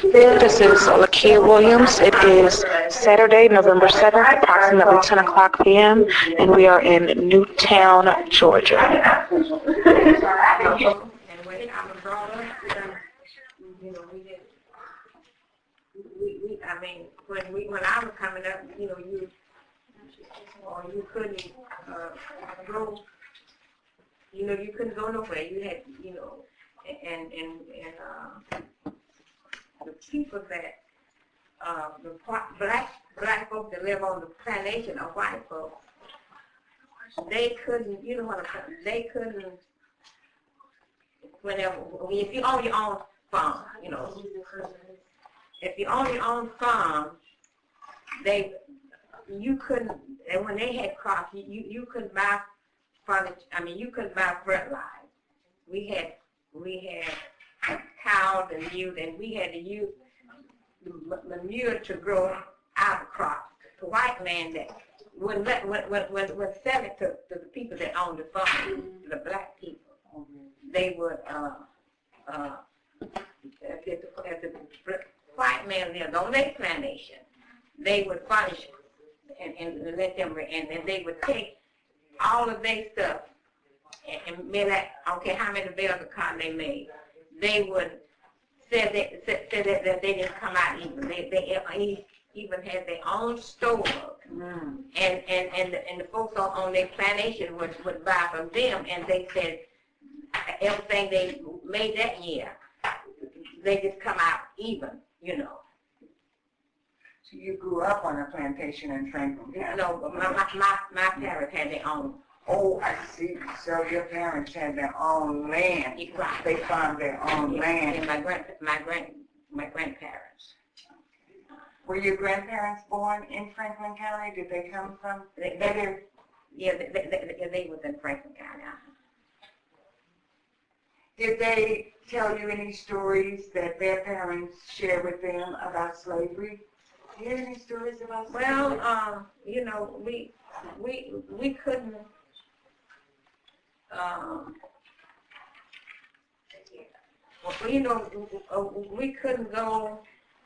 This is Lakia Williams. It is Saturday, November 7th, approximately 10 o'clock p.m., and we are in Newtown, Georgia. And when I was brought up, you know, I mean, when I was coming up, you know, you couldn't go, you know, you couldn't go nowhere. You had, you know, and the people that the black folks that live on the plantation or white folks, they couldn't, you know what I'm saying? They couldn't. Whenever, if you own your own farm, you know, if you own your own farm, you couldn't, and when they had crops, you couldn't buy furniture. I mean, you couldn't buy fertilizer. We had cows and ewes, and we had to use the mule to grow our crops. The white man that would sell it to the people that owned the farm, the black people. They would, if the white man lived on their plantation, they would furnish and let them, and they would take all of their stuff and made that, I don't care how many bales of cotton they made, they would say that they didn't come out even. They even had their own store, and the folks on their plantation would buy from them, and they said everything they made that year, they just come out even, you know. So you grew up on a plantation in Franklin County? No, but my parents had their own. Oh, I see. So your parents had their own land. Right. They farmed their own land. And my grandparents. Were your grandparents born in Franklin County? Did they come from? Yeah, they was in Franklin County. Did they tell you any stories that their parents shared with them about slavery? Do you hear any stories about slavery? Well, you know, we couldn't. Well, you know, we couldn't go.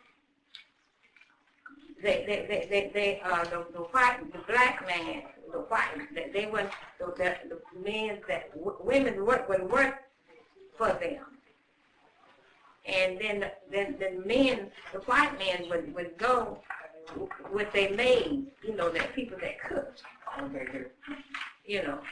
The black man, they went. The men that women would work for them, and then the men, the white men would go with their maids, you know, that people that cooked. Okay. You know,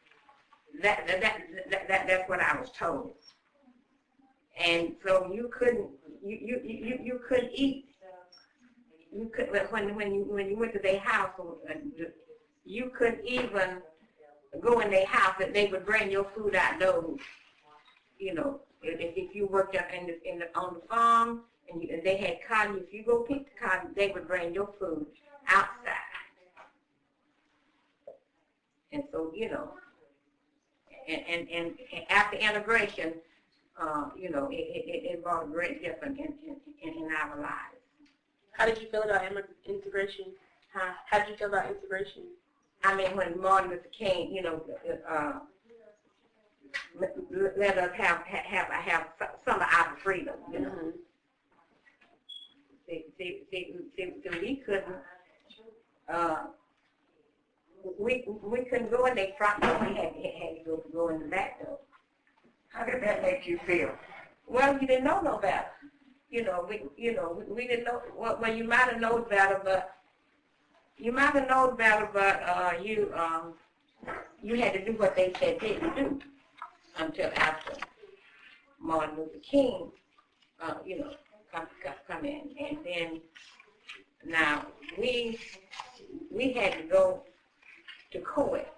that's what I was told. And so you couldn't eat. You could when you went to their house, you couldn't even go in their house. That they would bring your food outdoors. You know, if you worked up on the farm and they had cotton, if you go pick the cotton, they would bring your food outside. And so, you know, and after integration, you know, it brought a great difference in our lives. How did you feel about integration? How did you feel about integration? I mean, when Martin Luther King, you know, let us have some of our freedom, you know. See, we couldn't. We couldn't go in their front door. We had to go in the back door. How did that make you feel? Well, you didn't know no better. We didn't know. Well, you might have known better, but you had to do what they said didn't do until after Martin Luther King, you know, come in, and then now we had to go to court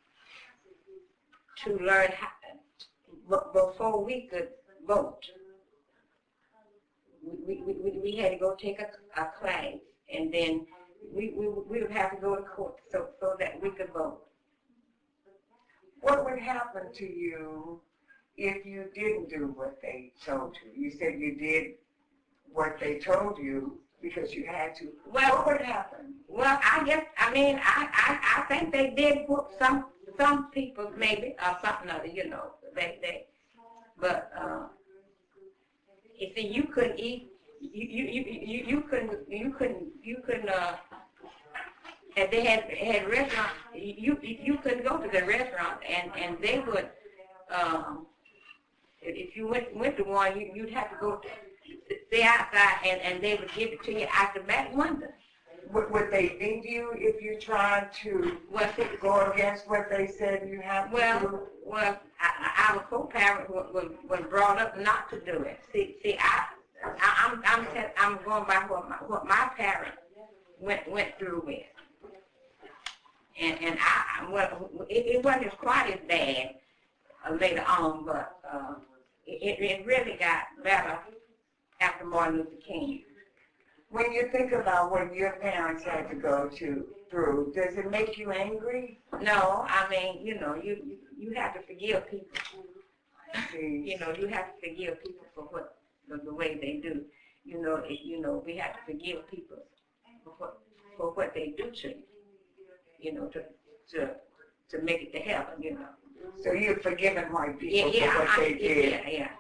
to learn how, before we could vote. We had to go take a class, and then we would have to go to court so that we could vote. What would happen to you if you didn't do what they told you? You said you did what they told you because you had to. Well, what would happen? Well, I think they did put some people maybe or something other, you know. But you see, you couldn't eat you couldn't, if they had restaurants, you couldn't go to the restaurant, and they would, if you went to one, you'd have to go stay outside, and they would give it to you out the back window. Would they beat you if you tried to go against what they said you have to do? Well, our co-parent was brought up not to do it. See, I'm going by what my parents went through with, and it wasn't quite as bad later on, but it really got better after Martin Luther King. When you think about what your parents had to go through, does it make you angry? No, I mean, you have to forgive people. See. You have to forgive people for the way they do. We have to forgive people for what they do to you. To make it to heaven. So you've forgiven white people for what they did. Yeah.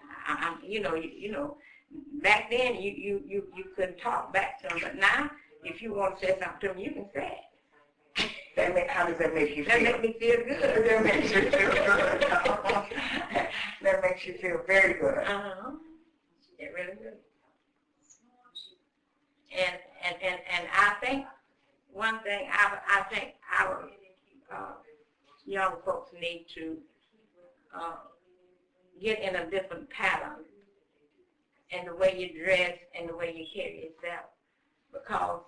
Back then you couldn't talk back to them, but now if you want to say something to them, you can say it. How does that make you feel? That makes me feel good. That makes you feel good. That makes you feel very good. It really does. And I think one thing I think our young folks need to get in a different pattern in the way you dress and the way you carry yourself, because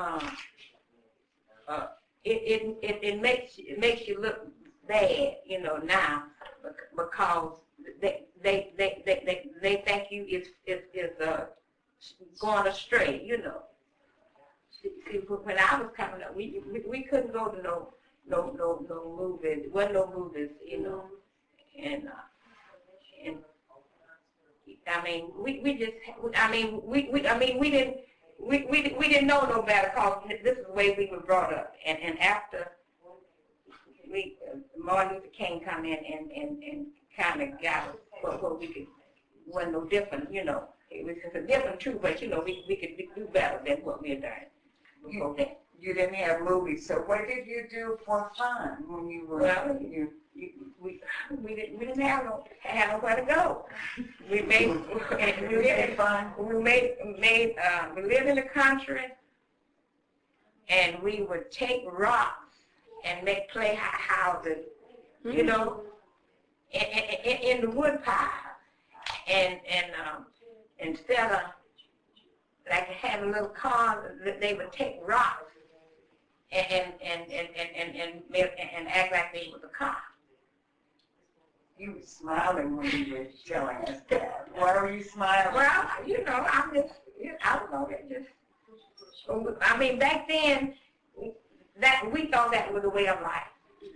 it makes you look bad, now, because they think you is going astray, See, when I was coming up, we couldn't go to no movies. Wasn't no movies, and I mean, we didn't know no better, because this is the way we were brought up. And after Martin Luther King come in and kind of got us what we could, wasn't no different, It was just different too, but we could do better than what we had done before that. You didn't have movies, so what did you do for fun when you were? Well, we didn't have nowhere to go. We lived in the country, and we would take rocks and make play houses, in the wood pile, and instead of like having little cars, they would take rocks and act like they was a car. You were smiling when you were telling us that. Why were you smiling? Well, I don't know, I mean, back then, that we thought that was the way of life.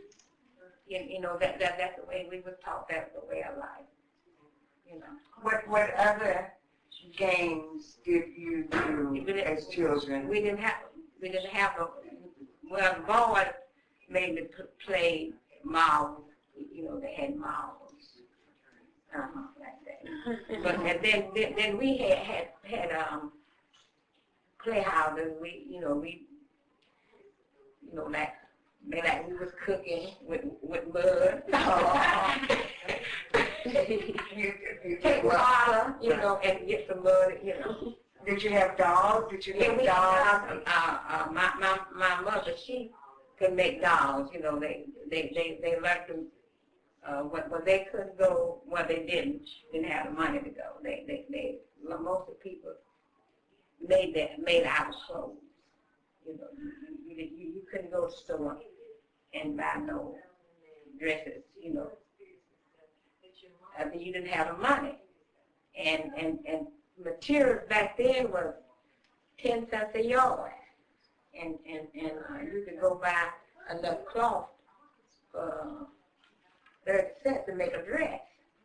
That's the way we were taught, that was the way of life. What other games did you do as children? We didn't have no. Well, the boys made me play marbles. They had marbles, like that. But and then we had playhouses. We like we was cooking with mud. You take water, and get some mud, Did you have dolls? Did you make dolls? My mother, she could make dolls. They learned to. When they couldn't go, they didn't have the money to go. Most of the people made our clothes. You couldn't go to the store and buy no dresses. You didn't have the money, and materials back then was 10 cents a yard, and you could go buy enough cloth for 30 cents to make a dress.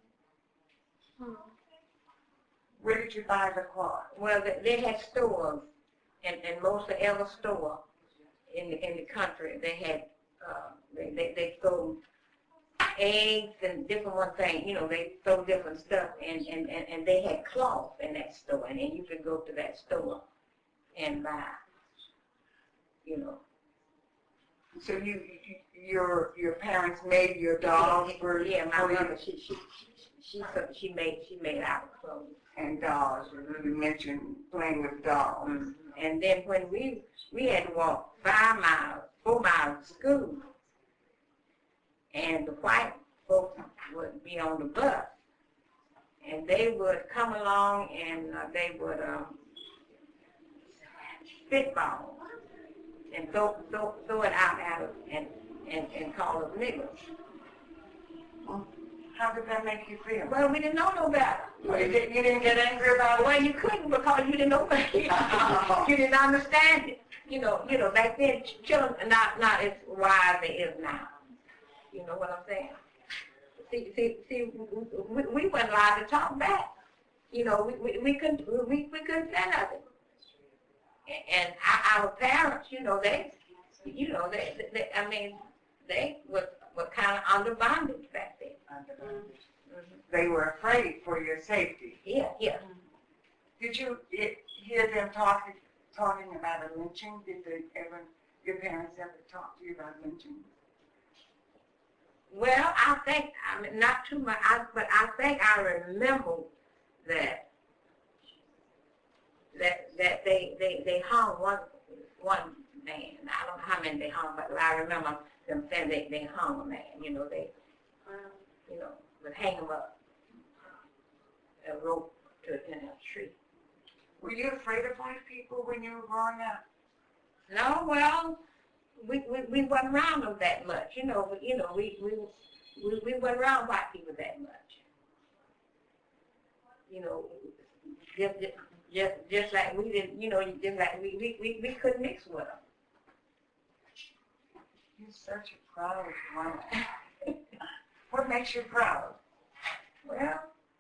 Where did you buy the cloth? Well, they had stores, and most of every store in the country, they had they sold eggs and different one thing. You know, they sold different stuff, and they had cloth in that store, and then you could go to that store and buy, you know. So your parents made your dolls for yeah, my for mother you? she made our clothes. And dolls. You mentioned playing with dolls. And then when we had to walk 4 miles to school, and the white folks would be on the bus, and they would come along and they would spitball and throw it out at us and call us niggers. How did that make you feel? Well, we didn't know no better. You didn't get angry about it? Well, you couldn't because you didn't know better. You didn't understand it. You know, back then, children are not as wise as they is now. You know what I'm saying? See, we weren't allowed to talk back. You know, we couldn't say nothing. And our parents, you know, they were kind of under bondage back then. They were afraid for your safety. Yeah. Did you hear them talking about a lynching? Did your parents ever talk to you about lynching? Well, I mean, not too much, but I think I remember that they hung one man. I don't know how many they hung, but I remember them saying they hung a man. You know, would hang him up a rope in a tree. Were you afraid of white people when you were growing up? No, well, we wasn't around them that much, you know. But we wasn't around white people that much. You know, just like we didn't, you know, just like we couldn't mix with them. You're such a proud woman. What makes you proud? Well,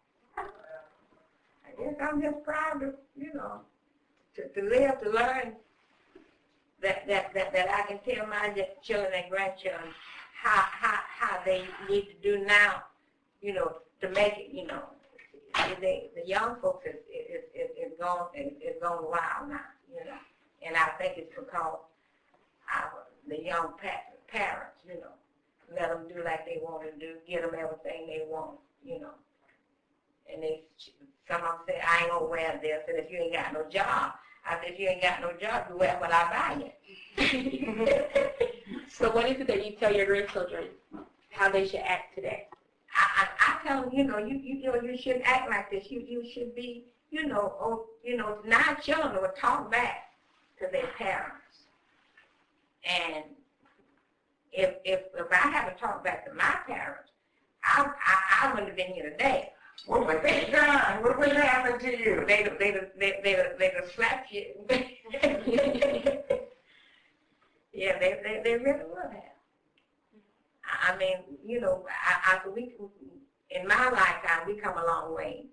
I guess I'm just proud of, you know, to live, to learn that I can tell my children and grandchildren how they need to do now, you know, to make it, you know. The young folks is going wild now, you know, and I think it's because the young parents, you know, let them do like they want to do, give them everything they want, you know. And some of them say, I ain't gonna wear this, and if you ain't got no job, I said, if you ain't got no job, you wear what I buy you. So what is it that you tell your grandchildren how they should act today? I tell them, you know, you shouldn't act like this. You should be, now children will talk back to their parents. And if I had to talk back to my parents, I wouldn't have been here today. What would they done? What would happen to you? They'd have slapped you. Yeah, they really would have. I mean, you know, in my lifetime, we come a long way.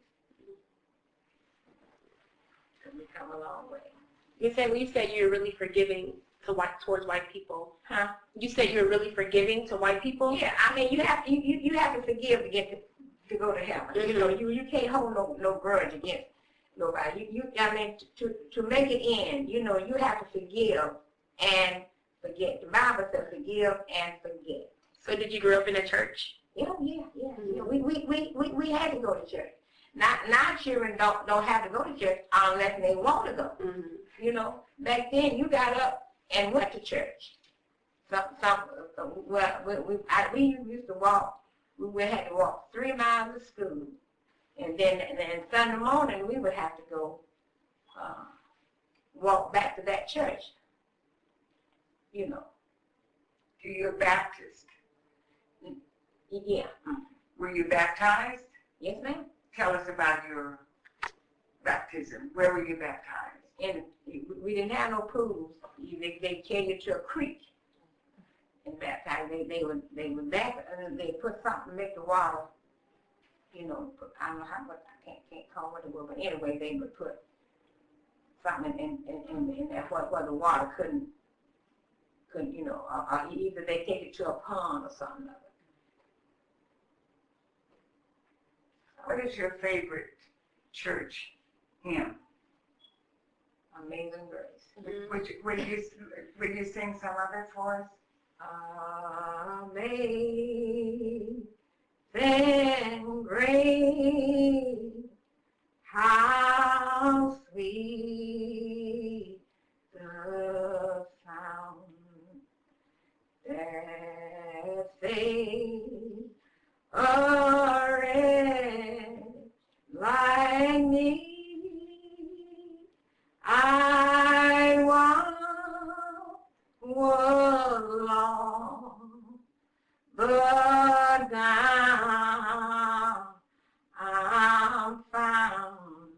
We come a long way. You said you're really forgiving towards white people. Huh? You said you're really forgiving to white people? Yeah, I mean, you have to forgive to get to go to heaven. Mm-hmm. You know, you can't hold no grudge against nobody. I mean, to make it end, you know, you have to forgive and forget. The Bible says forgive and forget. So did you grow up in a church? Yeah. We had to go to church. Now children don't have to go to church unless they want to go. Mm-hmm. You know, back then you got up and went to church. We used to walk. We had to walk 3 miles to school, and then Sunday morning we would have to go walk back to that church. You know. You're Baptist. Yeah. Were you baptized? Yes, ma'am. Tell us about your baptism. Where were you baptized? And we didn't have no pools. They carried you to a creek and baptized. They would back and they put something to make the water. You know, I don't know I can't call what it was, but anyway, they would put something in there where the water couldn't, you know, or either they take it to a pond or something of it. What is your favorite church hymn? Amazing Grace. Would you sing some of it for us? Amazing Grace, how sweet the sound that saved a wretch like me. I once was lost, but now I'm found.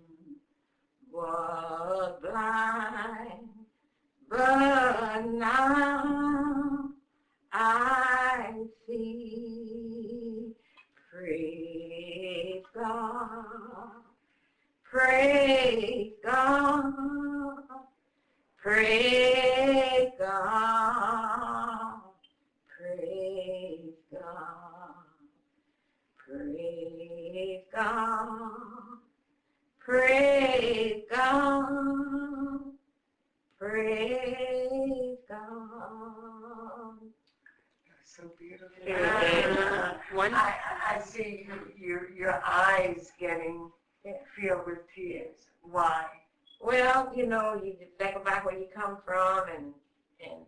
Was blind, but now I see. Praise God. Praise God, praise God, praise God, praise God, praise God, praise God. That's so beautiful. I see your eyes getting filled with tears. Why? Well, you just think about where you come from, and and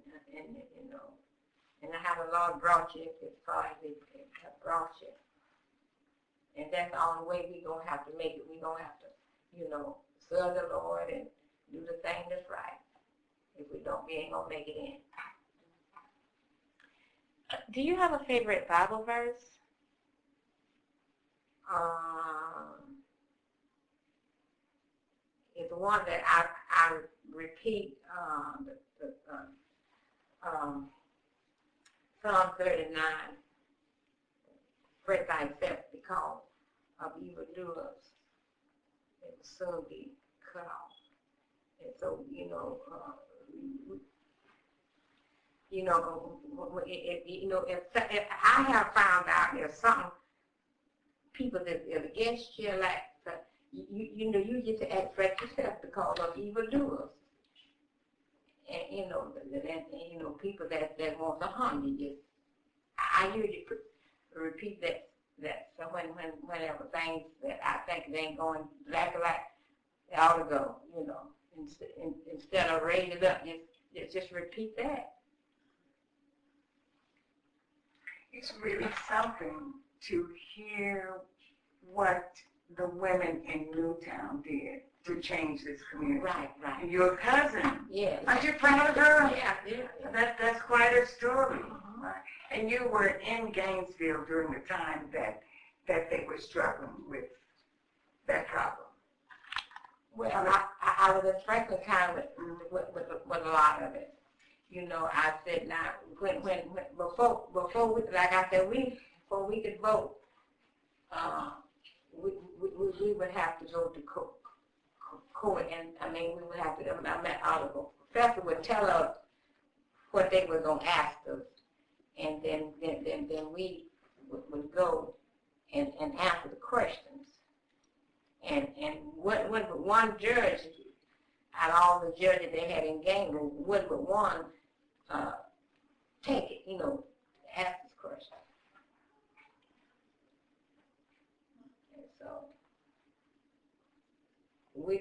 how the Lord brought you as far as it brought you. And that's the only way we're going to have to make it. We're going to have to, serve the Lord and do the thing that's right. If we don't, we ain't going to make it in. Do you have a favorite Bible verse? It's the one that I repeat, Psalm 39. Fret thyself because of evildoers, it will soon be cut off. And so, if I have found out there's some people that are against you, like you get to act fret yourself because of evildoers, and people that want to harm you. I usually repeat that so whenever things that I think they ain't going like they ought to go, instead of raise it up, just repeat that. It's really something to hear what the women in Newtown did to change this community. Right. And your cousin. Yes. Aren't you proud of her? Yeah. That's quite a story. Right. And you were in Gainesville during the time that they were struggling with that problem. Well, I was in Franklin County with a lot of it. I said now before we, like I said, before we could vote, we would have to go to court, and we would have to. Our professor would tell us what they were going to ask us, and then we would go and answer the questions. And one judge, out of all the judges they had in Gainesville, would but one take it, ask this question. And so we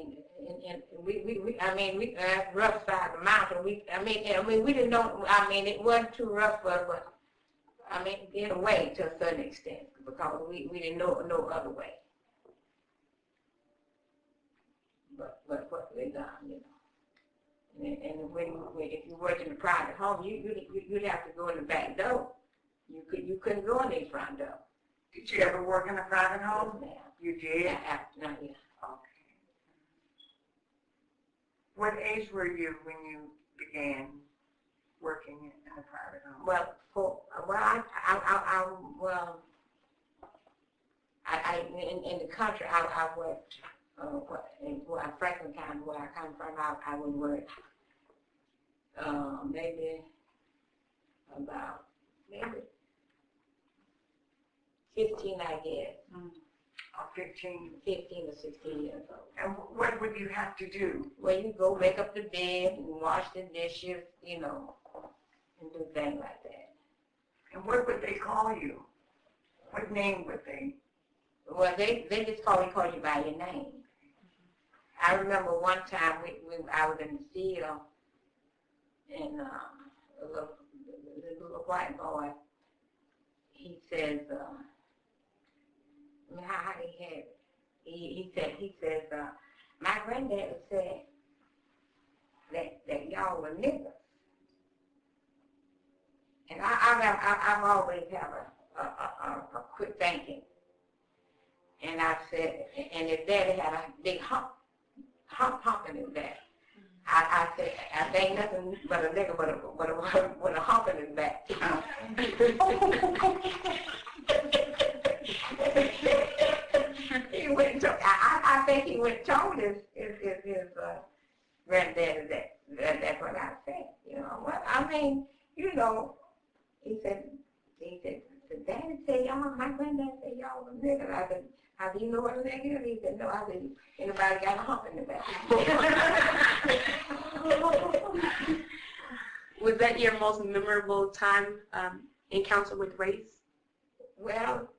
rough side of the mountain. We didn't know. It wasn't too rough for us, but in a way, to a certain extent, because we didn't know no other way. But what they done, And if you worked in a private home, you'd have to go in the back door. You couldn't go in the front door. Did you ever work in a private home? Yes, ma'am. You did? Yeah. Okay. What age were you when you began working in a private home? In the country, I worked. In Franklin County, where I come from, I would work maybe 15, I guess. Or 15? 15 or 16 years old. And what would you have to do? Well, you go make up the bed and wash the dishes, you know, and do things like that. And what would they call you? What name would they? Well, they just call you by your name. I remember one time I was in the field, and a little white boy, he says, how he had it. He says, my granddaddy said that y'all were niggas. And I've always have a quick thinking. And I said, and his daddy had a big hump in his back. I said, I ain't nothing but a nigga with a hump in his back. He went and told, I think he went and told his granddaddy that's what I said. You know, well, I mean, you know, he said, did Daddy say y'all, my granddad said y'all was niggas. I said, how do you know what a nigga is? He said, no. I said, anybody got a hump in the back? Was that your most memorable time encounter with race? Well,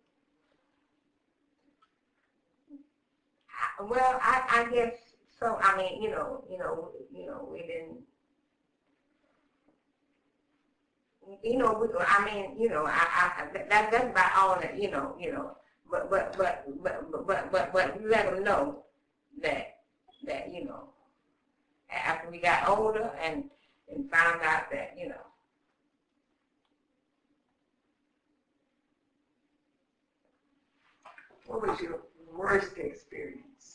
I guess so. I mean, you know, we didn't. You know, I mean, you know, that's about all that, you know, but we let them know that you know, after we got older and found out that, you know. What was your worst experience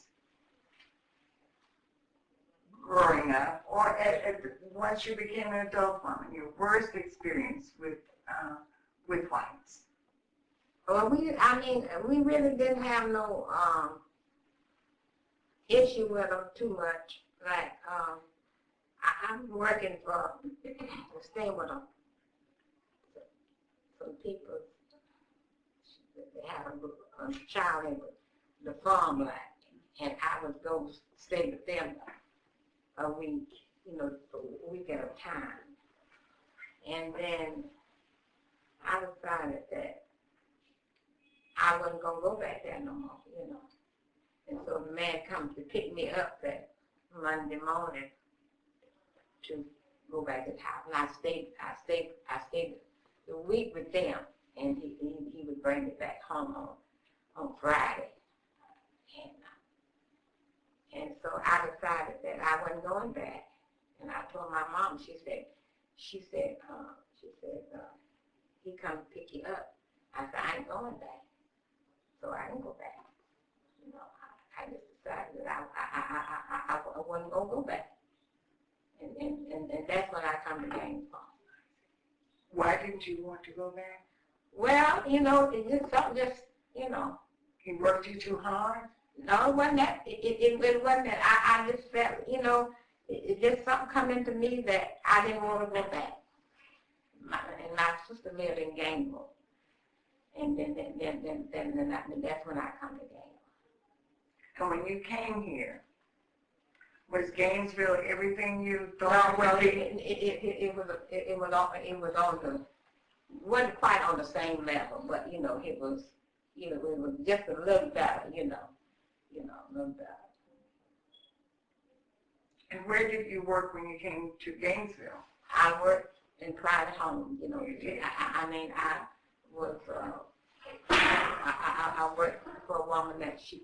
growing up, or once you became an adult woman, your worst experience with whites? Well, we really didn't have no issue with them too much. Like, I'm working for, staying with some people that have a child in the farmland, and I would go stay with them a week, you know, a week at a time. And then I decided that I wasn't going to go back there no more, you know. And so the man comes to pick me up that Monday morning to go back to the house. And I stayed the week with them, and he would bring me back home on Friday. And so I decided that I wasn't going back. And I told my mom, she said, he come pick you up. I said, I ain't going back. So I didn't go back. You know, I just decided that I wasn't going to go back. And that's when I come to Gaines Farm. Why didn't you want to go back? Well, you know, it just something just, you know. He worked you too hard? No, it wasn't that. It wasn't that. I just felt, you know, it just something come into me that I didn't want to go back. And my sister lived in Gainesville. And then that's when I come to Gainesville. So when you came here, was Gainesville everything you thought it would be? It was on the, wasn't quite on the same level, but you know, it was just a little better, you know, a little better. And where did you work when you came to Gainesville? I worked in private homes, you know. You did? I mean, I was, I worked for a woman that she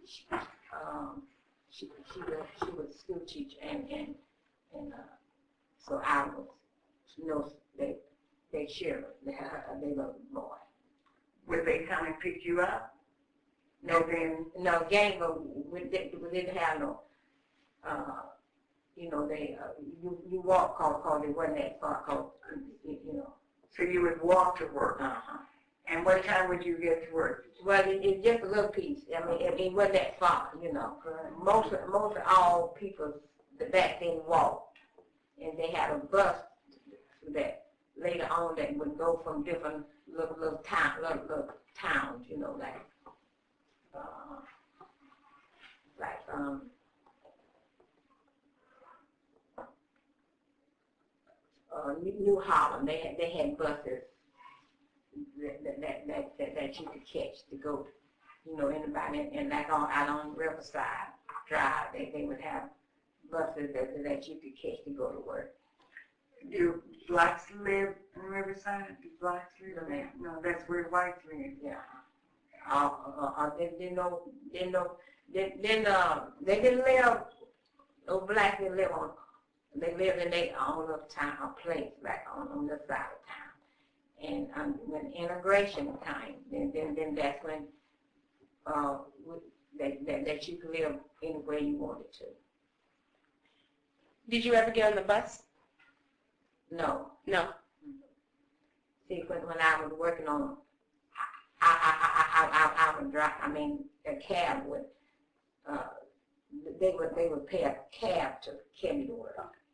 was a school teacher, and so I was, you know, they shared they little boy. Would they come and pick you up? No, Gainesville, we didn't have no, you know, you walk cause it wasn't that far, you know. So you would walk to work? Uh-huh. And what time would you get to work? Well, it's just a little piece. I mean, it wasn't that far, you know. Most of all people back then walked, and they had a bus that later on that would go from different little towns, you know, like New Holland. They had buses that you could catch to go, anybody, and like out on Riverside Drive, they would have buses that you could catch to go to work. Do blacks live in Riverside? Do blacks live there? No, that's where whites live. Yeah. They didn't live. No blacks didn't live on. They lived in their own little town, a place back on this side of town. And when integration came, then that's when that you could live anywhere you wanted to. Did you ever get on the bus? No. No. See, when I was working on, I would drive. I mean, a cab would. They would pay a cab to carry me to work.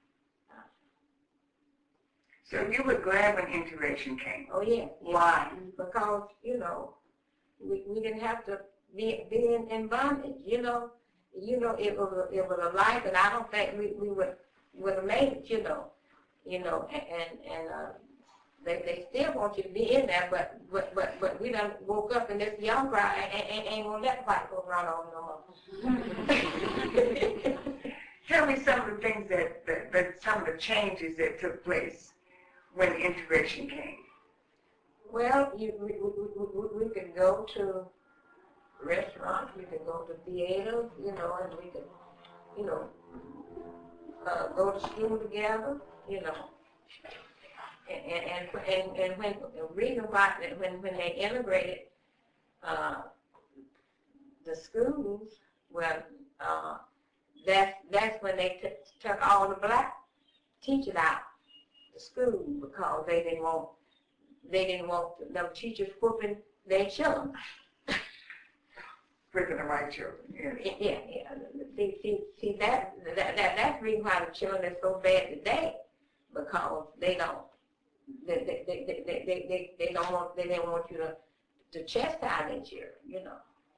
So you were glad when integration came? Oh yeah. Why? Because we didn't have to be in bondage. It was a life, and I don't think we would have made it. They still want you to be in there, but we done woke up in this young crowd and ain't gonna let the fight go run on no more. Tell me some of the things that some of the changes that took place when integration came. Well, we could go to restaurants, we could go to theaters, and we could, go to school together, And when the reason why when they integrated the schools, well, that's when they took all the black teachers out the school because they didn't want them teachers whooping their children. Whipping the white children, yes. Yeah. See that's the reason why the children are so bad today, because they don't. They don't want you to chastise their children,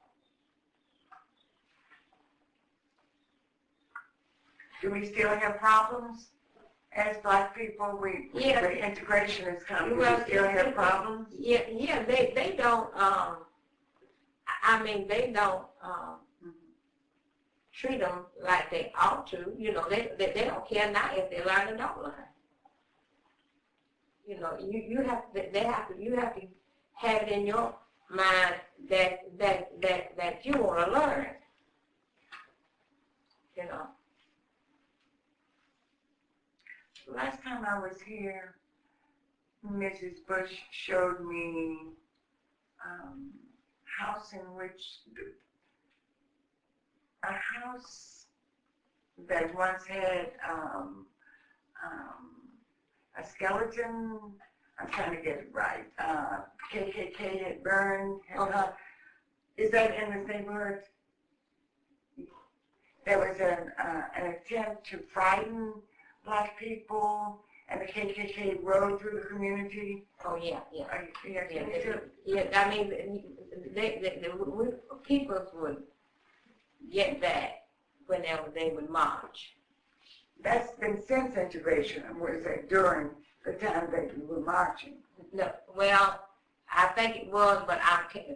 Do we still have problems as black people? The integration is coming. Well, Do we still have problems? Yeah. They don't. They don't treat them like they ought to. They don't care now if they learn or don't learn. You have to have it in your mind that you want to learn. Last time I was here, Mrs. Bush showed me house in which a house that once had a skeleton. I'm trying to get it right. KKK had burned. Is that in this neighborhood? There was an attempt to frighten black people, and the KKK rode through the community. Oh yeah. Yeah. I mean, people would get that whenever they would march. That's been since integration, or was that during the time that we were marching? No, well, I think it was, but I can't.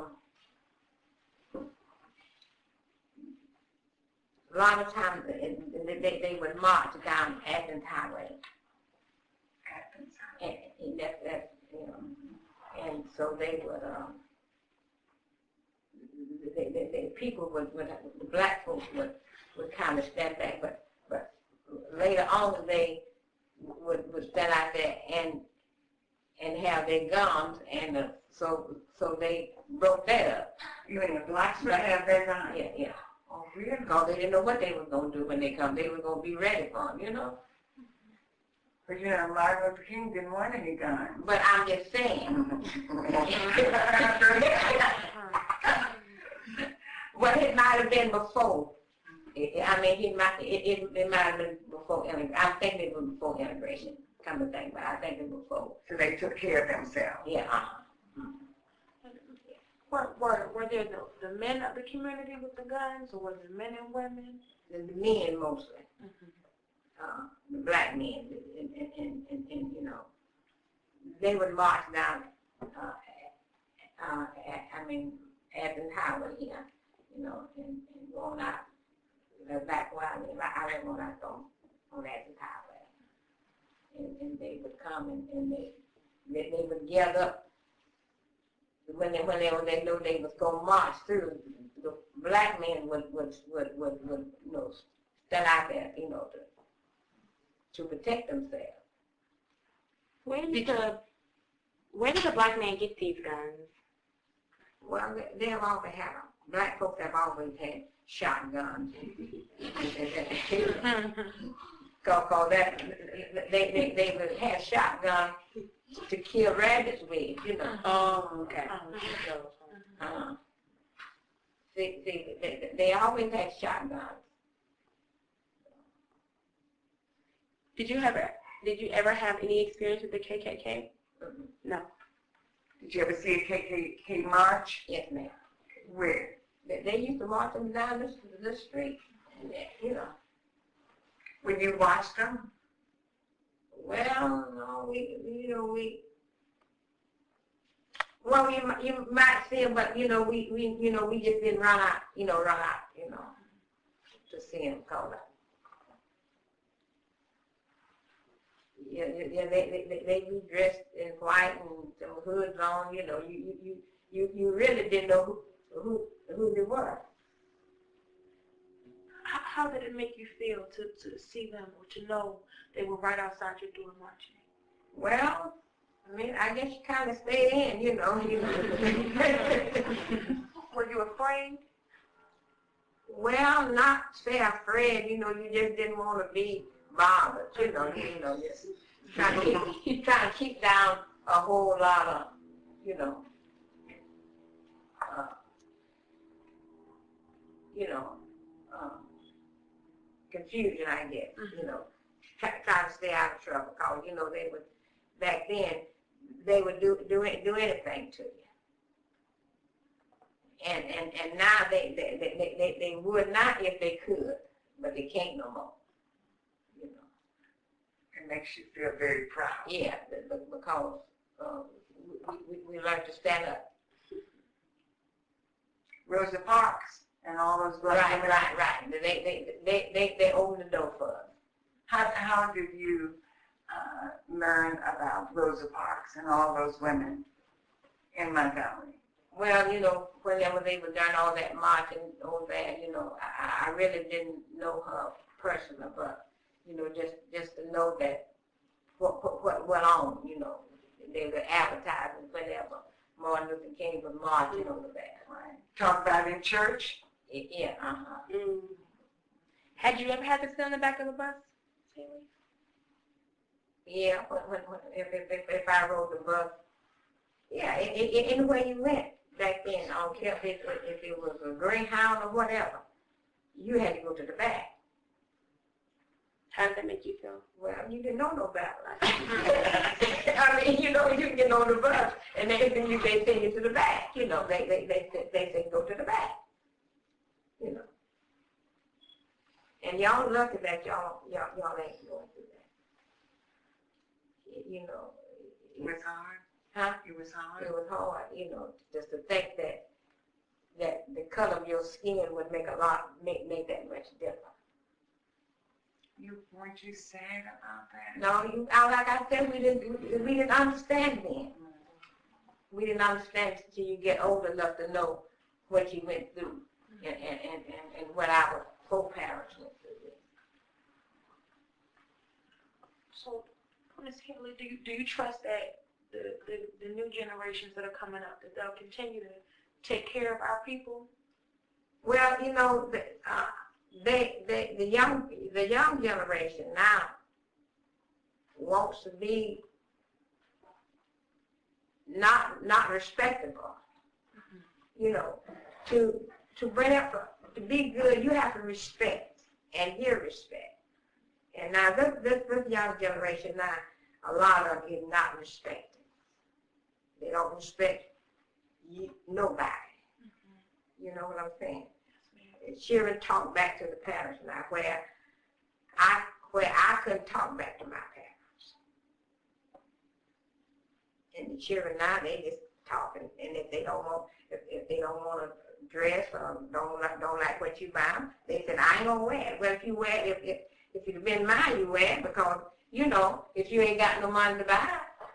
A lot of times they would march down Athens Highway. And that's and so they would the people the black folks would kind of stand back, but later on they would stand out there and have their guns, and so they broke that up. You mean the blacks would have their guns? Yeah. Oh, really? Because they didn't know what they were going to do when they come. They were going to be ready for them, But Martin Luther King didn't want any guns. But I'm just saying. Well, it might have been before. It might have been before integration. I think it was before integration, come to think, but I think it was before. So they took care of themselves. Yeah. Were there the men of the community with the guns, or was it men and women? The men mostly, Mm-hmm. the black men, and you know, they would march down, Athens Highway here, you know, and going out the back way. I live on Athens Highway, and they would come and they would gather up when they knew they was gonna march through. The black men would you know, stand out there, you know, to protect themselves. Where did the black man get these guns? Well, they have always had them. Black folks have always had shotguns. Cause that they would have shotguns to kill rabbits with, you know. Oh, okay. They always had shotguns. Did you ever have any experience with the KKK? Mhm. No. Did you ever see a KKK march? Yes, ma'am. Where? They used to march them down the street, you know. When you watched them? Well, no, well, you might see them, but, you know, we just didn't run out, to see them call out. Yeah, they be dressed in white and some hoods on, you know, you really didn't know who they were. How did it make you feel to see them or to know they were right outside your door marching? Well, I mean, I guess you kind of stay in, you know. Were you afraid? Well, not say afraid, you know, you just didn't want to be bothered, you know, just trying to keep down a whole lot of, you know, confusion, I guess, you know, trying to stay out of trouble, because, you know, they would, back then, they would do anything to you. And now they would not if they could, but they can't no more. You know. It makes you feel very proud. Yeah, because we learned to stand up. Rosa Parks and all those black women. Right. They opened the door for us. How did you learn about Rosa Parks and all those women in Montgomery? Well, you know, whenever they were done all that marching, all that, you know, I really didn't know her personally, but, you know, just to know that what went on, you know, they were advertising whenever Martin Luther King was marching over that. Right. Talk about in church? Yeah, Had you ever had to sit on the back of a bus, Haley? Yeah, if I rode the bus, yeah, anywhere you went back then, I don't care if it was a Greyhound or whatever, you had to go to the back. How did that make you feel? Well, you didn't know no better. I mean, you know, you get on the bus, and they send you to the back. You know, they say go to the back. You know, and y'all lucky that y'all ain't going through that. You know, It was hard. huh? It was hard. It was hard. You know, just to think that the color of your skin would make that much difference. Weren't you sad about that? No, like I said, we didn't understand then. We didn't understand until you get old enough to know what you went through and what our foreparents went through. So, Ms. Haley, do you trust that the new generations that are coming up, that they'll continue to take care of our people? Well, you know, the young generation now wants to be not respectable. You know, to bring up to be good, you have to respect and give respect. And now this young generation now, a lot of it is not respected. They don't respect nobody. You know what I'm saying? Children talk back to the parents now, where I couldn't talk back to my parents. And the children now, they just talking, and if they don't want, if they don't want to dress or don't like what you buy them, they said, I ain't gonna wear it. Well, if you wear it, if you've been mine, you wear it, because, you know, if you ain't got no money to buy it.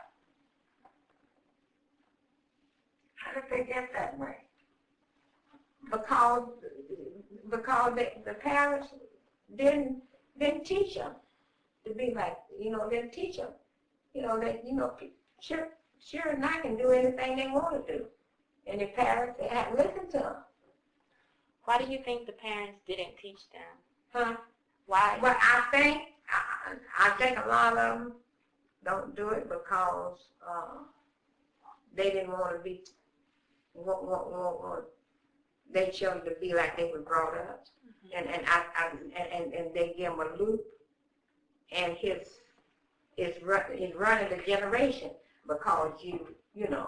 How did they get that way? Because the parents didn't teach them to be like, you know, didn't teach them, you know, that, you know, sure now can do anything they want to do, and the parents, they had listened to them. Why do you think the parents didn't teach them? Huh? Why? Well, I think a lot of them don't do it because they didn't want to be want their children to be like they were brought up, and they give them a loop, and it's running the generation, because you know,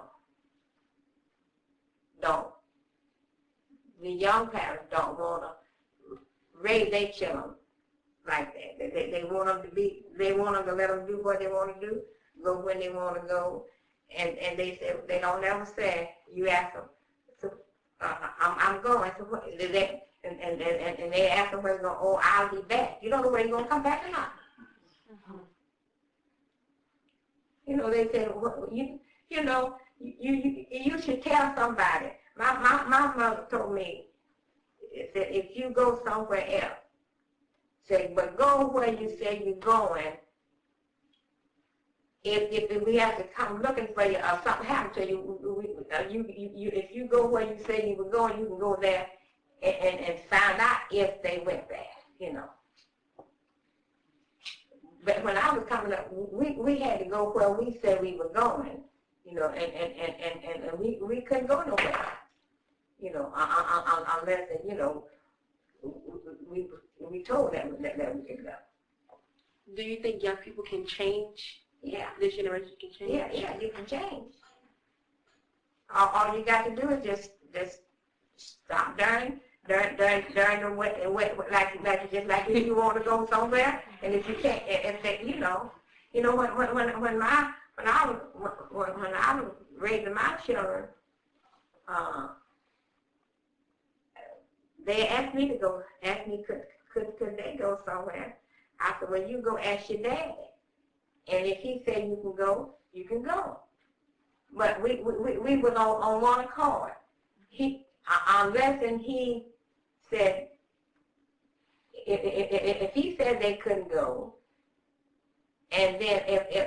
the young parents don't want to raise their children like that. They want them to be, they want them to let them do what they want to do, go when they want to go, and they say, they don't ever say, you ask them, so, I'm going, so what, and they ask them where they're going, oh, I'll be back. You don't know whether you're going to come back or not. You know, they say, well, you know, you should tell somebody. My mother told me that if you go somewhere else, say, but go where you say you're going. If we have to come looking for you or something happened to you, if you go where you say you were going, you can go there and find out if they went there, you know. But when I was coming up, we had to go where we said we were going, you know, and we couldn't go nowhere, you know, unless, you know, we told them that we could go. Do you think young people can change? Yeah. This generation can change? Yeah, you can change. All you got to do is just stop during the way, like just like if you want to go somewhere, and if you can't, if they, you know, when I was raising my children, they asked me could they go somewhere. I said, well, you go ask your daddy. And if he said you can go, you can go. But we was on one accord. Unless he said, if he said they couldn't go, and then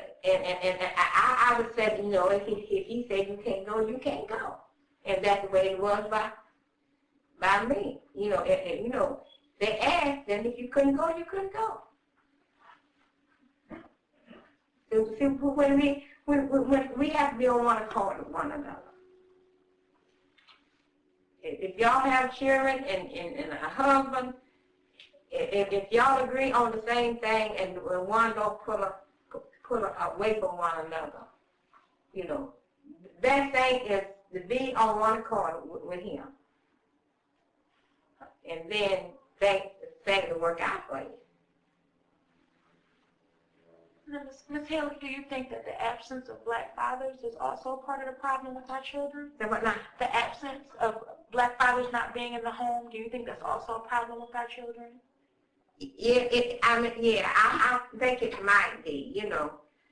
I would say, you know, if he said you can't go, you can't go. And that's the way it was by me. You know, you know, they asked, and if you couldn't go, you couldn't go. So when we have to be on one accord with one another. If y'all have children and a husband, if y'all agree on the same thing and one don't pull away from one another, you know, best thing is to be on one accord with him, and then things will work out for you. Ms. Haley, do you think that the absence of black fathers is also part of the problem with our children? The absence of black fathers not being in the home, do you think that's also a problem with our children? I think it might be, you know,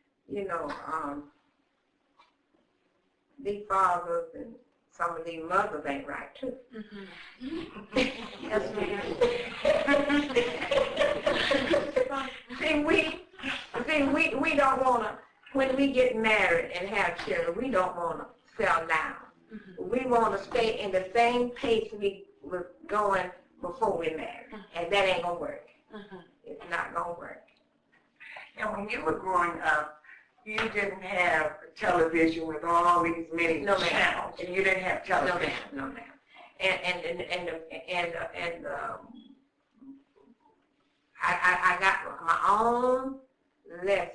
these fathers and some of these mothers ain't right too. Yes, ma'am. We don't want to, when we get married and have children, we don't want to settle down. We want to stay in the same pace we were going before we married, and that ain't going to work. It's not going to work. And when you were growing up, you didn't have television with all these many channels, and you didn't have television. No, ma'am. And I got my own lesson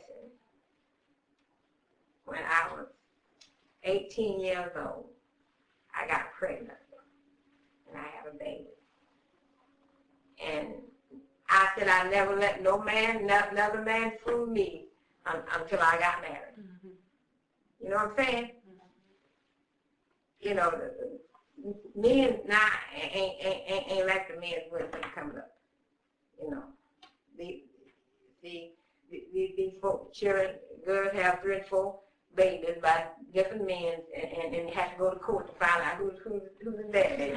when I was 18 years old. I got pregnant. and I had a baby. And I said I never let no man, another man fool me until I got married. Mm-hmm. You know what I'm saying? Mm-hmm. You know, men now ain't like the men when coming up. You know, these folk, children, girls have 3 and 4 babies by different men, and you have to go to court to find out who's the daddy.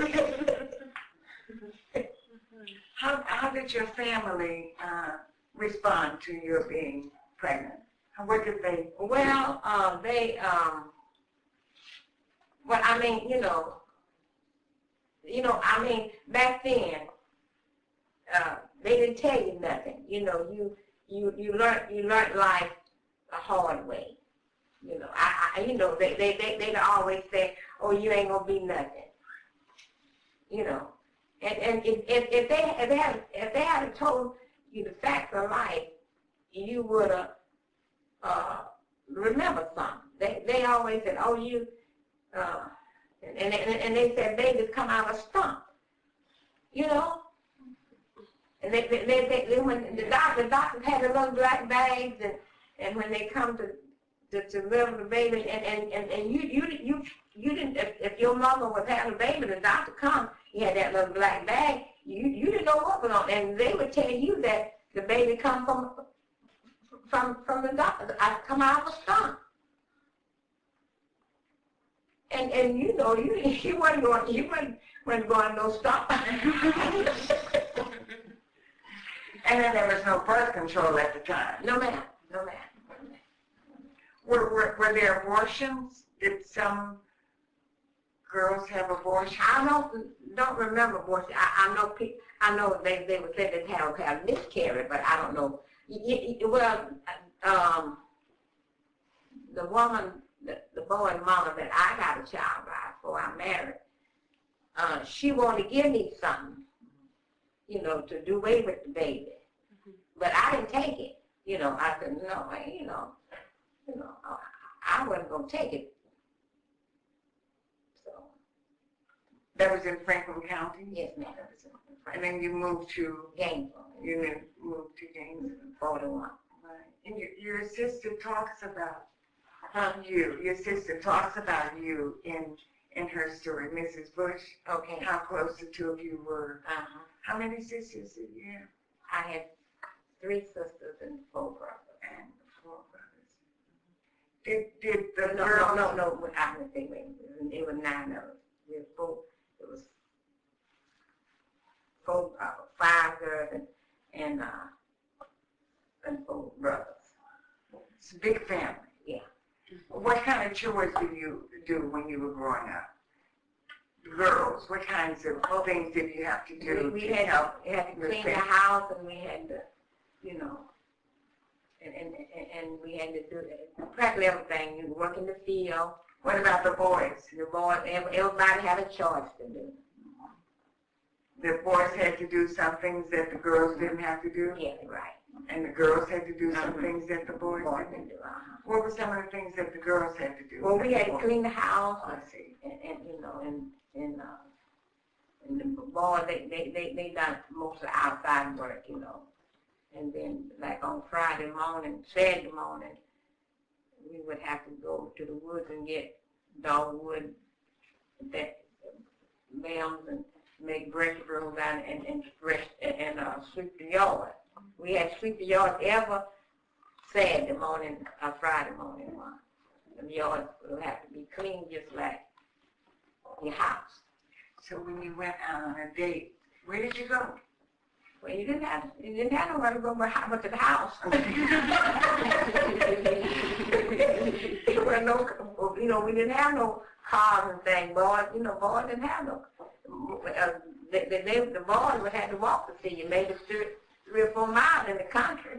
How did your family respond to your being pregnant? What did they? Well, well, I mean, I mean, back then, they didn't tell you nothing. You know, you learned life the hard way. You know, they'd always say, "Oh, you ain't gonna be nothing." You know, and if they had told you the facts of life, you would have remembered something. They always said, "Oh, you," and they said babies come out of stump. You know. And when the doctors had the little black bags, and when they come to deliver the baby, and you didn't, if your mother was having a baby, the doctor come, you had that little black bag, you didn't know what was on, and they would tell you that the baby come from the doctor, I come out of a stump. And you know, you wasn't going no stump. And then there was no birth control at the time. No ma'am. Were there abortions? Did some girls have abortions? I don't remember abortion. I know they would say they have miscarried, but I don't know. Well, the woman, the boy mama that I got a child by before I married, she wanted to give me something, you know, to do away with the baby. Mm-hmm. But I didn't take it. You know, I said, no, I wasn't going to take it. So. That was in Franklin County? Yes, ma'am. And then you moved to? Gainesville. You moved to Gainesville. 41. Right. And your sister talks about you. Your sister talks about you in her story, Mrs. Bush. Okay. How close the two of you were. Uh-huh. How many sisters did you have? I had 3 sisters and 4 brothers. And 4 brothers. Did the No, girl? No. I didn't think it was 9 of us. It was 5 girls and 4 brothers. It's a big family. Yeah. What kind of chores did you do when you were growing up? Girls, what kinds of things did you have to do? We had to clean the house, and we had to, you know, and we had to do practically everything. You work in the field. What about the boys? The boys, everybody had a choice to do. The boys had to do some things that the girls didn't have to do? Yeah, right. And the girls had to do some things that the boys didn't do? What were some of the things that the girls had to do? Well, we had to clean the house. I see. And you know, and the boys, they done most of the outside work, you know. And then, like on Friday morning, Saturday morning, we would have to go to the woods and get dogwood, limbs, and make brush brooms and sweep the yard. We had to sweep the yard every Saturday morning or Friday morning. The yard will have to be clean just like your house. So when you went out on a date, where did you go? Well, you didn't have nowhere to go but to the house. There were no, you know, we didn't have no cars and things. Boys, you know, boys didn't have no. The boys would have to walk to see you, maybe 3 or 4 miles in the country.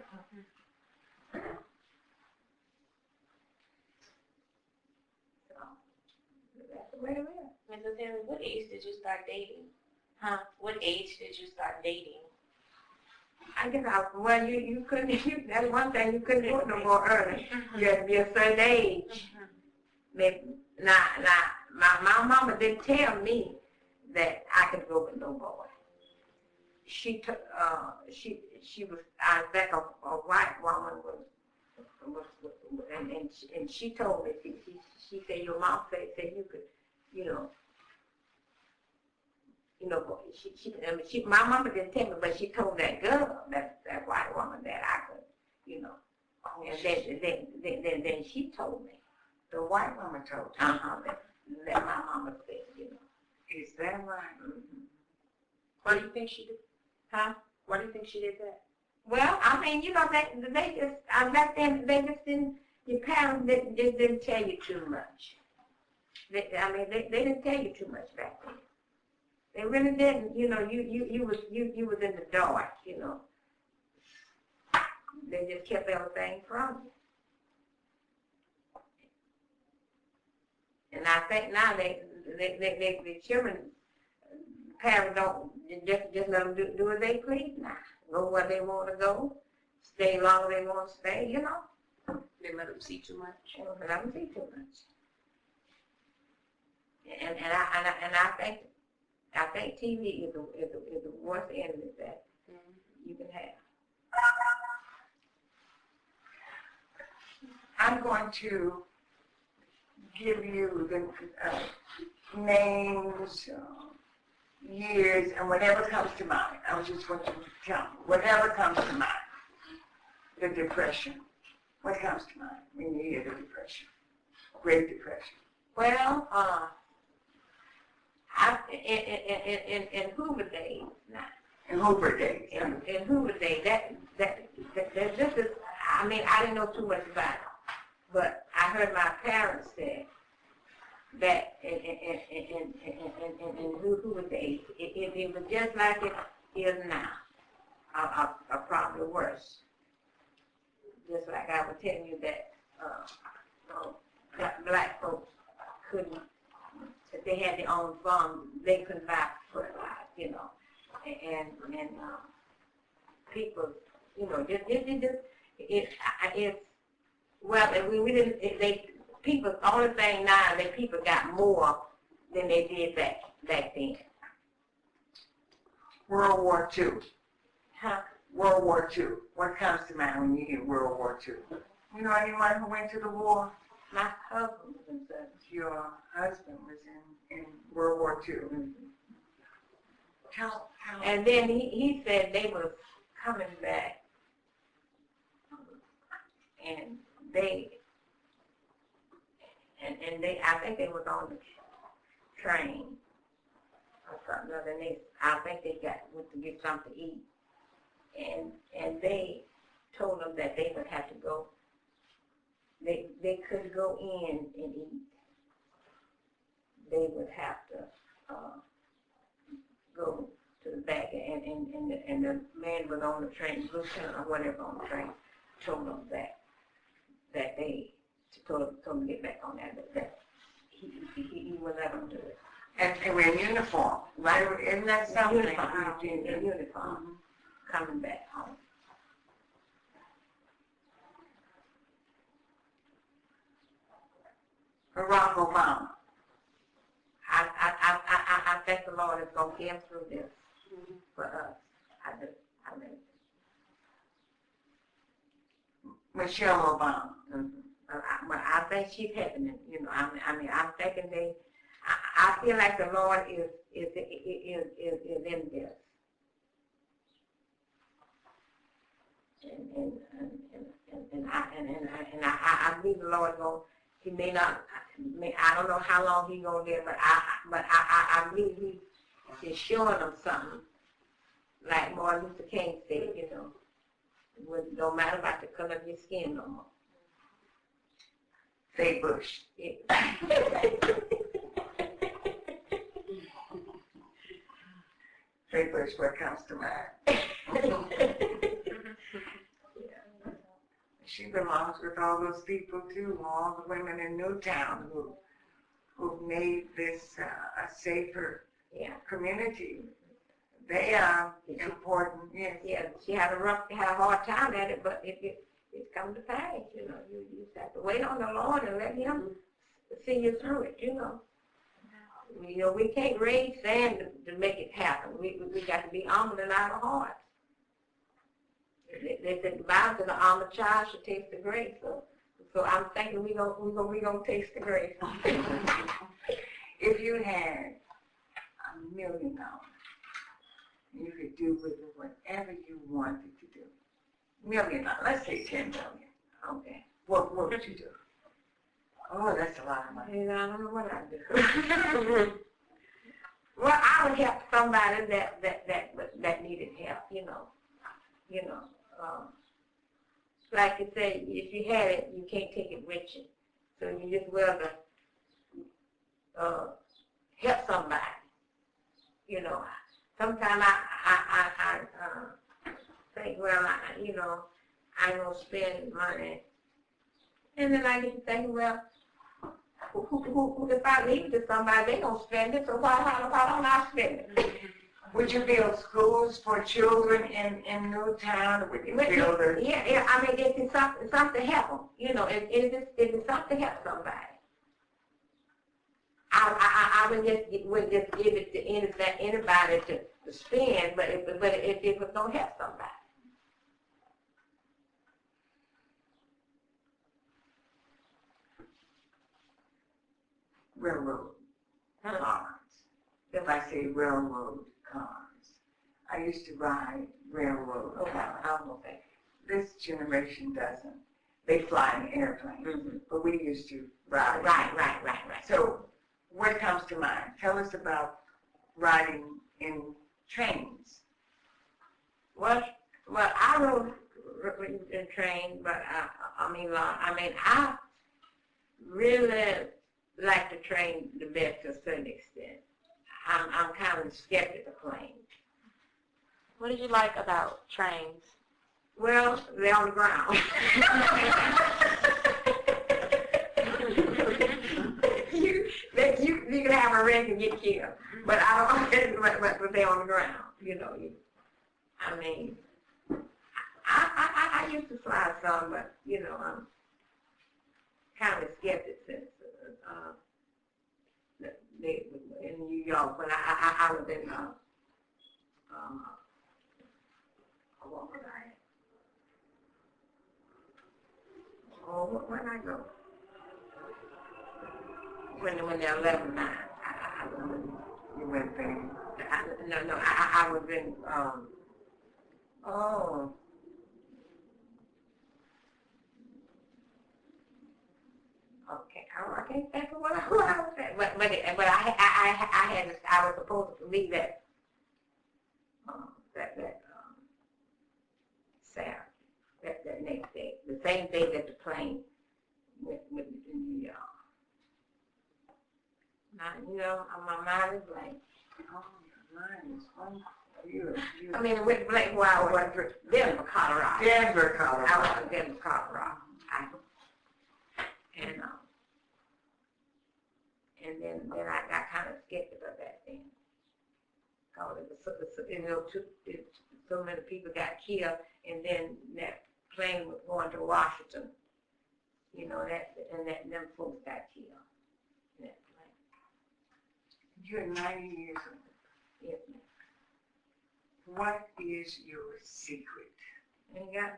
So that's the way it is. Mrs. Henry, what age did you start dating? Huh? What age did you start dating? I guess you couldn't, that's one thing, you couldn't do it no more early. You had to be a certain age. Maybe, my mama didn't tell me that I could go with no boy. She took, she was, I think a white woman was and she told me, she said, your mom said you could, you know, I mean, my mama didn't tell me, but she told that girl, that white woman, that I could, you know. And then she told me. The white woman told you? That my mama said, you know. Is that right? Mm-hmm. Why do you think she did? Huh? Why do you think she did that? Well, I mean, you know, they just, back then, they just didn't, your parents just didn't tell you too much. They didn't tell you too much back then. They really didn't, you know, you was in the dark, you know. They just kept everything from you. And I think now the children, parents don't just let them do as they please now. Go where they want to go, stay long as they want to stay, you know. They let them see too much. They don't let them see too much. And I think TV is the worst enemy that you can have. I'm going to give you the names, years, and whatever comes to mind. I was just going to tell me, whatever comes to mind. The Depression. What comes to mind when you hear the Depression? Great Depression. Well, in Hoover days, now. In Hoover days. In Hoover days, this is, I mean, I didn't know too much about it, but I heard my parents say that in Hoover days, it was just like it is now, or probably worse. Just like I was telling you that black folks couldn't, if they had their own farm, they couldn't buy fertilizer, you know, and people, you know, it's well, we didn't. People, the only thing now that people got more than they did back then. World War II. Huh? World War II. What comes to mind when you hear World War II? You know anyone who went to the war? My husband was in service. Your husband was in World War II. Mm-hmm. How? And then he said they was coming back, and they I think they was on the train or something other. And I think they went to get something to eat, and they told them that they would have to go. They couldn't go in and eat. They would have to go to the back, and the man was on the train, lieutenant or whatever on the train, told them that they told them to get back on that he would let them do it. And we're in uniform, right? Isn't that something? In uniform, coming back home. Barack Obama. I think the Lord is going to get him through this for us. I do. I mean, Michelle Obama. But I think she's happening. You know, I mean, I'm thinking I feel like the Lord is in this. And I believe the Lord going. He may not. I don't know how long he's gonna live, but I believe he's showing them something. Like Martin Luther King said, you know, it don't matter about the color of your skin no more. Say Bush. Yeah. Say Bush. What comes to mind? She belongs with all those people too, all the women in Newtown who made this a safer community. They are important. Yes. Yeah, she had a hard time at it, but it's come to pass. You know, you just have to wait on the Lord and let Him see you through it. You know, You know, we can't raise sand to make it happen. We got to be armored in our hearts. They said the Bible said the armored child should taste the grace. So I'm thinking we gonna taste the grace. If you had $1 million, you could do with it whatever you wanted to do. $1 million, let's say 10 million. Okay. What would you do? Oh, that's a lot of money. And I don't know what I'd do. Well, I would help somebody that needed help. You know. Like you say, if you had it, you can't take it with you. So you just will to help somebody. You know, sometimes I think, well, I'm gonna spend money, and then I get to thinking, well, who if I leave it to somebody, they gonna spend it. So why don't I spend it? Would you build schools for children in Newtown? Would you build a... Yeah. I mean, it's something to help them. You know, it's something to help somebody. I would just give it to anybody to spend, but if it was gonna help somebody. Railroad cars. If I say railroad cars, I used to ride railroad cars. Okay. This generation doesn't. They fly in airplanes, but we used to ride. Right. So, what comes to mind? Tell us about riding in trains. Well, I rode in train, but I really like the train the best to a certain extent. I'm kind of skeptical of planes. What did you like about trains? Well, they're on the ground. you can have a wreck and get killed, but but they're on the ground. You know, I used to fly some, but I'm kind of skeptic since in New York when I was in what was I? Oh, when I go? When they're 11, I You went there. no, I was in okay, I can't think of what I was saying, but I was supposed to leave that Saturday, that next day, the same day that the plane went to New York. Now, my mind is blank. Oh, mine is one. You. I mean, it went blank while I was in Denver, Colorado. Denver, Colorado. I was in Denver, Colorado. And then I got kind of skeptical of that thing. Because so many people got killed, and then that plane was going to Washington. Them folks got killed. In that plane. You're 90 years old. Yes, ma'am. What is your secret? Ain't got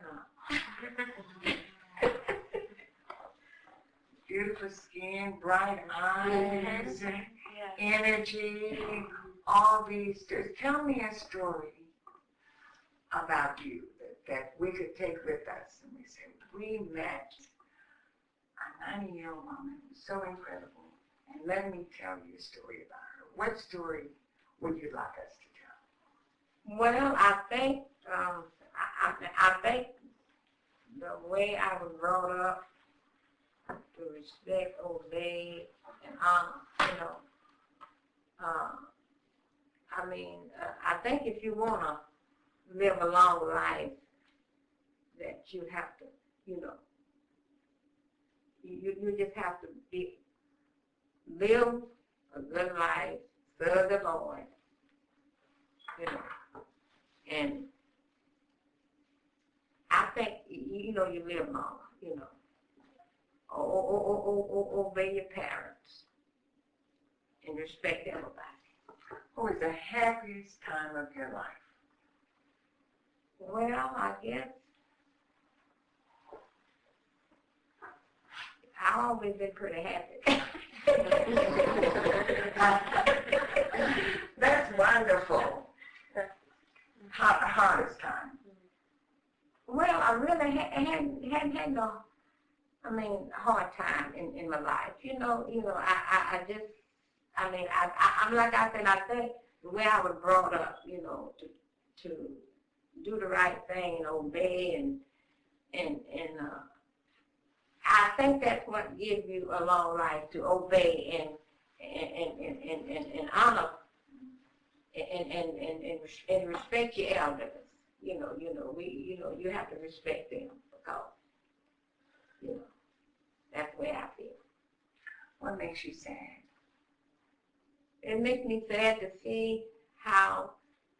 none. Beautiful skin, bright eyes, Yeah. energy, all these. Tell me a story about you that we could take with us and we say, we met a 90-year-old woman who's so incredible, and let me tell you a story about her. What story would you like us to tell? Well, I think I think the way I was brought up, to respect, obey, and honor, I think if you want to live a long life, that you have to, you just have to live a good life, serve the Lord, and I think, you live long, obey your parents, and respect everybody. What was the happiest time of your life? Well, I guess I've always been pretty happy. That's wonderful. Hardest time. Well, I really hadn't had no, hard time in my life. I just, I'm like I said, I think the way I was brought up, to do the right thing and obey and I think that's what gives you a long life, to obey and honor and respect your elders. You have to respect them because, that's the way I feel. What makes you sad? It makes me sad to see how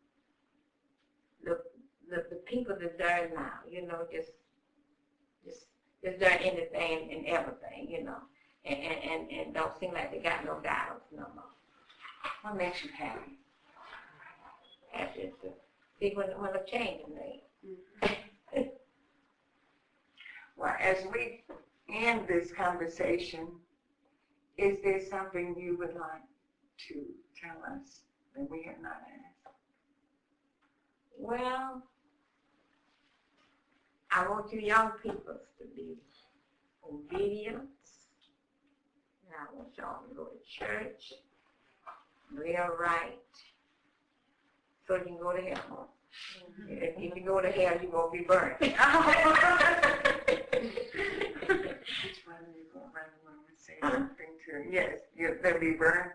the people that's there now, just doing anything and everything, and don't seem like they got no guidance no more. What makes you happy? Happy to see when a change is made. Well, as we end this conversation, is there something you would like to tell us that we have not asked? Well, I want you young people to be obedient. And I want y'all to go to church, real right, so you can go to heaven. If you go to hell, you're going to be burned. Which one are you going to run along and say something to? Yes, they'll be burned.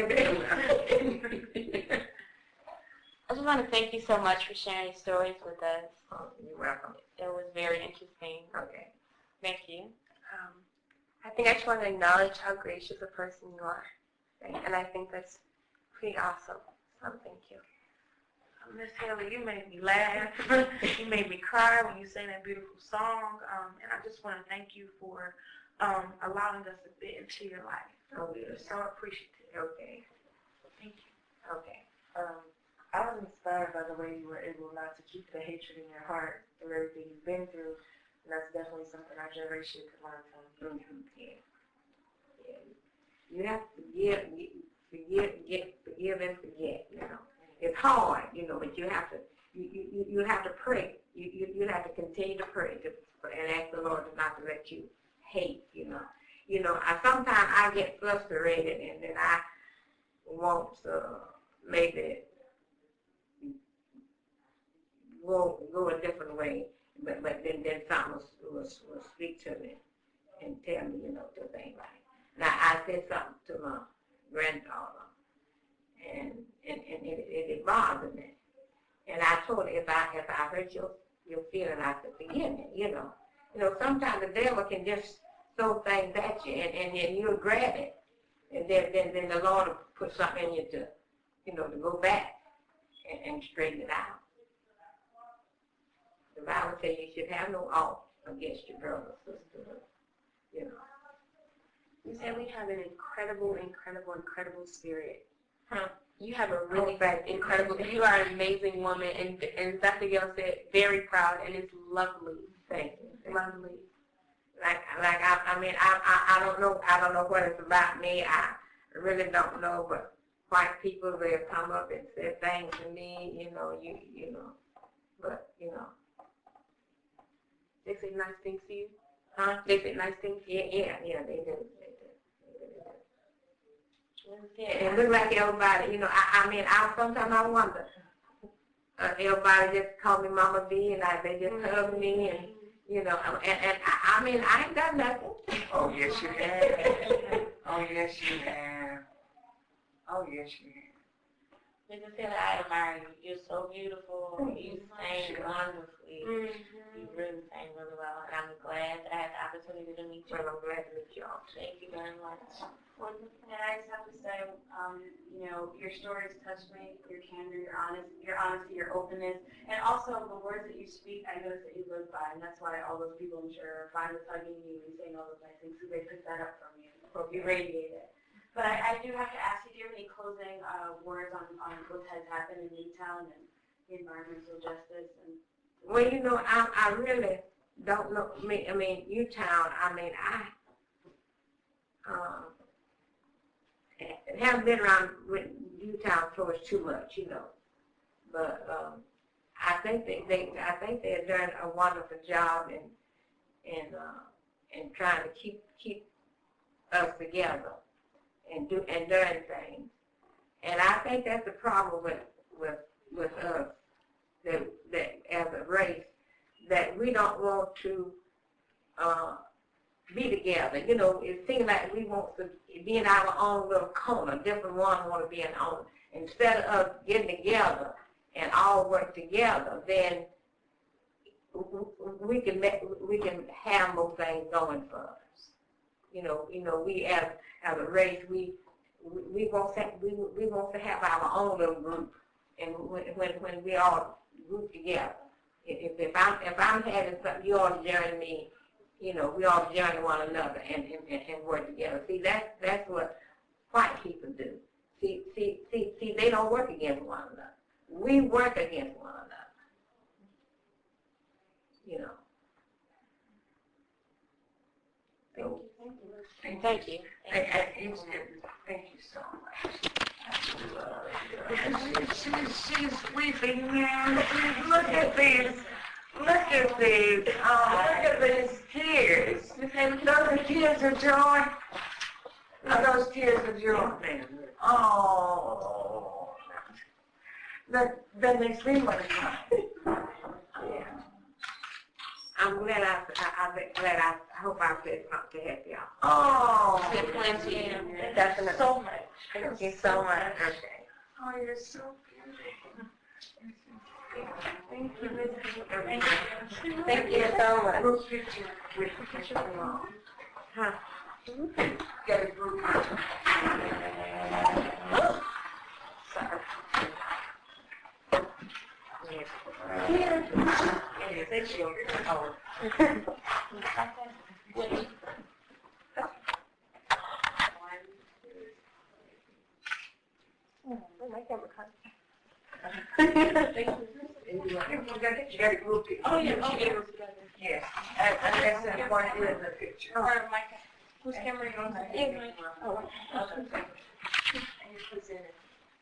I just want to thank you so much for sharing your stories with us. Oh, you're welcome. It was very interesting. Okay. Thank you. I think I just want to acknowledge how gracious a person you are. And I think that's pretty awesome. So thank you. Miss Haley, you made me laugh. You made me cry when you sang that beautiful song. And I just want to thank you for allowing us to fit into your life. Oh, yes. So appreciative. Okay. Thank you. Okay. I was inspired by the way you were able not to keep the hatred in your heart through everything you've been through, and that's definitely something our generation could learn from. Mm-hmm. Yeah. You have to forgive and forget. It's hard, but you have to. You have to pray. You have to continue to pray and ask the Lord not to let you hate. Sometimes I get frustrated and then I want to maybe go a different way, but then someone will speak to me and tell me, the thing right. Now I said something to my granddaughter, and it bothered me. And I told her if I hurt your feeling, I said forgive me. Sometimes the devil can just throw things at you, and then you'll grab it, and then the Lord will put something in you to go back and straighten it out. The Bible says you should have no ought against your brother or sister. You said we have an incredible spirit. Huh? You have a really incredible. You are an amazing woman, and Dr. Gail said very proud, and it's lovely. Thank you. Lovely. I don't know. I don't know what it's about me. I really don't know. But white people, will come up and say things to me. But They say nice things to you. huh? They say nice things. Yeah, they do. Yeah. And it look like everybody. Sometimes I wonder. Everybody just call me Mama B, and they just hug me, and I ain't done nothing. Oh, yes, you have. Oh, yes, you have. Oh, yes, you have. Mrs. Taylor, I admire you. You're so beautiful. You sing wonderfully. You really sing really well. And I'm glad that I had the opportunity to meet you. Well, I'm glad to meet y'all. Thank you very much. And I just have to say, your stories touch me, your candor, your honesty, your openness, and also the words that you speak, I notice that you live by, and that's why all those people, I'm sure, are fine with hugging you and saying all those nice things, because they picked that up from you. You radiate it. But I do have to ask you, do you have any closing words on what has happened in Newtown and the environmental justice? And Well, you know, I really don't know. I mean, Newtown. I mean, I haven't been around with Newtown stores too much, you know. But I think they're doing a wonderful job in trying to keep us together and doing things. And I think that's the problem with us, that as a race, that we don't want to be together. You know, it seems like we want to be in our own little corner. Different ones want to be in our own. Instead of us getting together and all work together, then we can have more things going for us. You know, we as a race, we want to have our own little group, and when we all group together. If I'm having something, you all join me. You know, we all join one another and work together. See, that's what white people do. See, they don't work against one another. We work against one another. You know. So, Thank you. Thank you so much. She's weeping here. Look at these. Look at these. Oh, look at these tears. Those are tears of joy. Are those tears of joy? Oh. Then they seem like yeah. I'm glad I hope I said something to help y'all. Oh. Plenty. Definitely. Definitely. So much. Thank you so much. Okay. Oh, you're so beautiful. thank you, Ms. Thank you so much. Group picture with the picture along. Huh? Get a group picture. Sorry. Here. Yeah, thank you. Oh. My camera card. You got a group picture. Oh, yeah, okay. Yes. And that's the one with the picture. Or my, whose camera are you on? Oh, okay. And you present it.